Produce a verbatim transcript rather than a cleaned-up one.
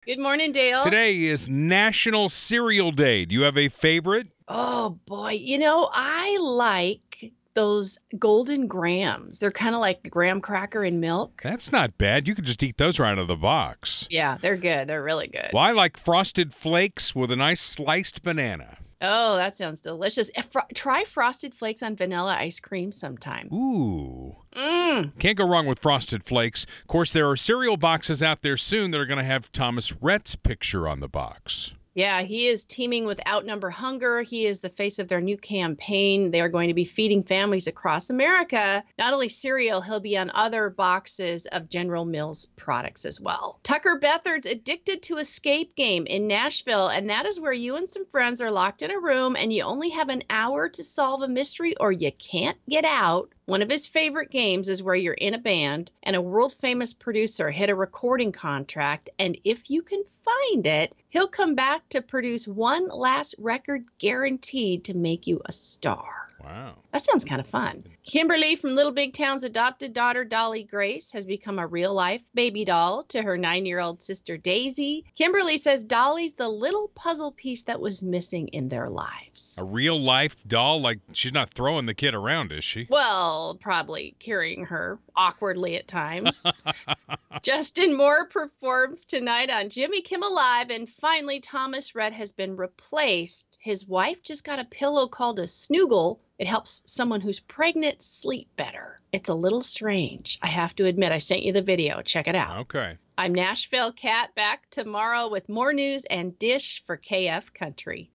Good morning, Dale. Today is National Cereal Day. Do you have a favorite? Oh boy, you know, I like those golden grams. They're kind of like graham cracker and milk. That's not bad. You can just eat those right out of the box. Yeah, they're good. They're really good. Well, I like Frosted Flakes with a nice sliced banana. Oh, that sounds delicious. Eh, fro- try Frosted Flakes on vanilla ice cream sometime. Ooh. Mmm. Can't go wrong with Frosted Flakes. Of course, there are cereal boxes out there soon that are going to have Thomas Rhett's picture on the box. Yeah, he is teaming with Outnumber Hunger. He is the face of their new campaign. They are going to be feeding families across America. Not only cereal, he'll be on other boxes of General Mills products as well. Tucker Beathard's Addicted to Escape game in Nashville, and that is where you and some friends are locked in a room and you only have an hour to solve a mystery or you can't get out. One of his favorite games is where you're in a band and a world-famous producer hit a recording contract, and if you can find it, he'll come back to produce one last record guaranteed to make you a star. Wow. That sounds kind of fun. Kimberly from Little Big Town's adopted daughter, Dolly Grace, has become a real-life baby doll to her nine-year-old sister, Daisy. Kimberly says Dolly's the little puzzle piece that was missing in their lives. A real-life doll? Like, she's not throwing the kid around, is she? Well, probably carrying her awkwardly at times. Justin Moore performs tonight on Jimmy Kimmel Live, and finally, Thomas Rhett has been replaced. His wife just got a pillow called a Snoogle. It helps someone who's pregnant sleep better. It's a little strange. I have to admit, I sent you the video. Check it out. Okay. I'm Nashville Cat, back tomorrow with more news and dish for K F Country.